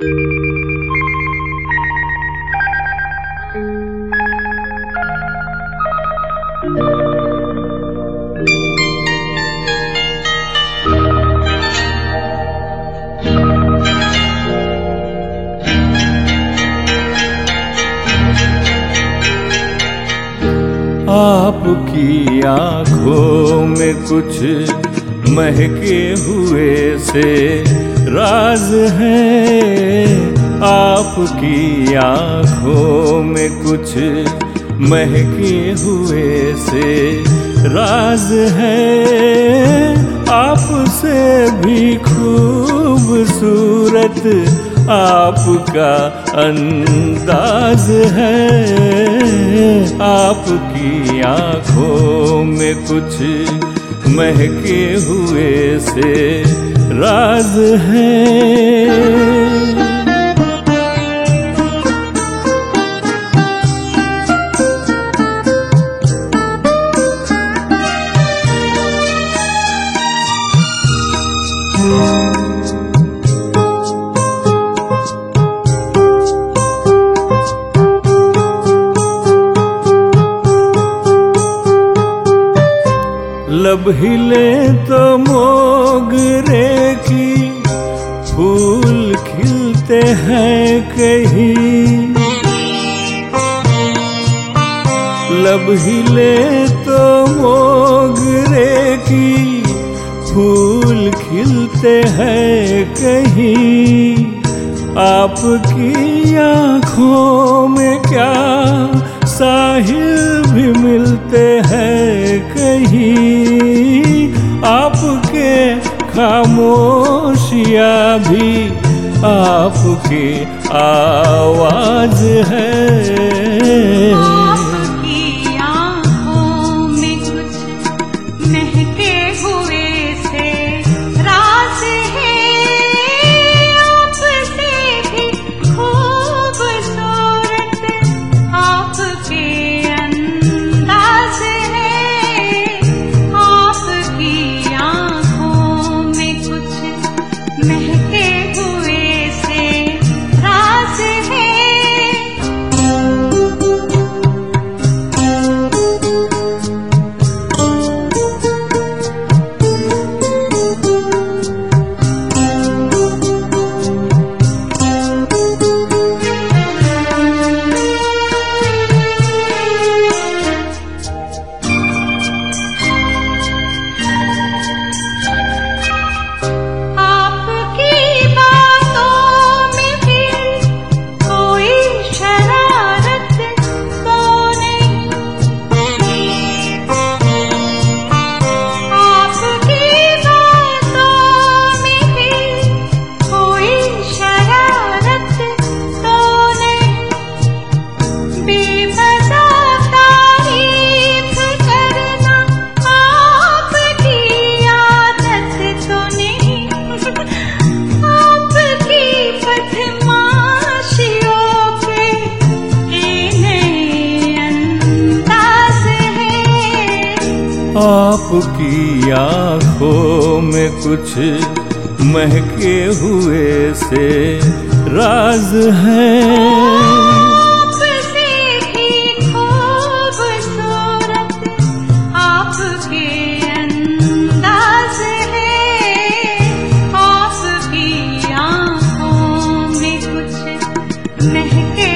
आपकी आँखों में कुछ महके हुए से राज है। आपकी आँखों में कुछ महके हुए से राज है। आपसे भी खूबसूरत आपका अंदाज है। आपकी आँखों में कुछ महके हुए से राज है। लब हिले तो मोगरे की फूल खिलते हैं कहीं। लब हिले तो मोगरे की फूल खिलते हैं कहीं। आपकी आँखों में क्या साहिल भी मिलते हैं कहीं। आपके खामोशियाँ भी आपकी आवाज है। आपकी आँखों में कुछ महके हुए से राज है। आपसे भी खूबसूरत आपके अंदाज है। आपकी आँखों में कुछ महके हुए से राज है। आपकी आँखों में कुछ महके हुए से राज है। महके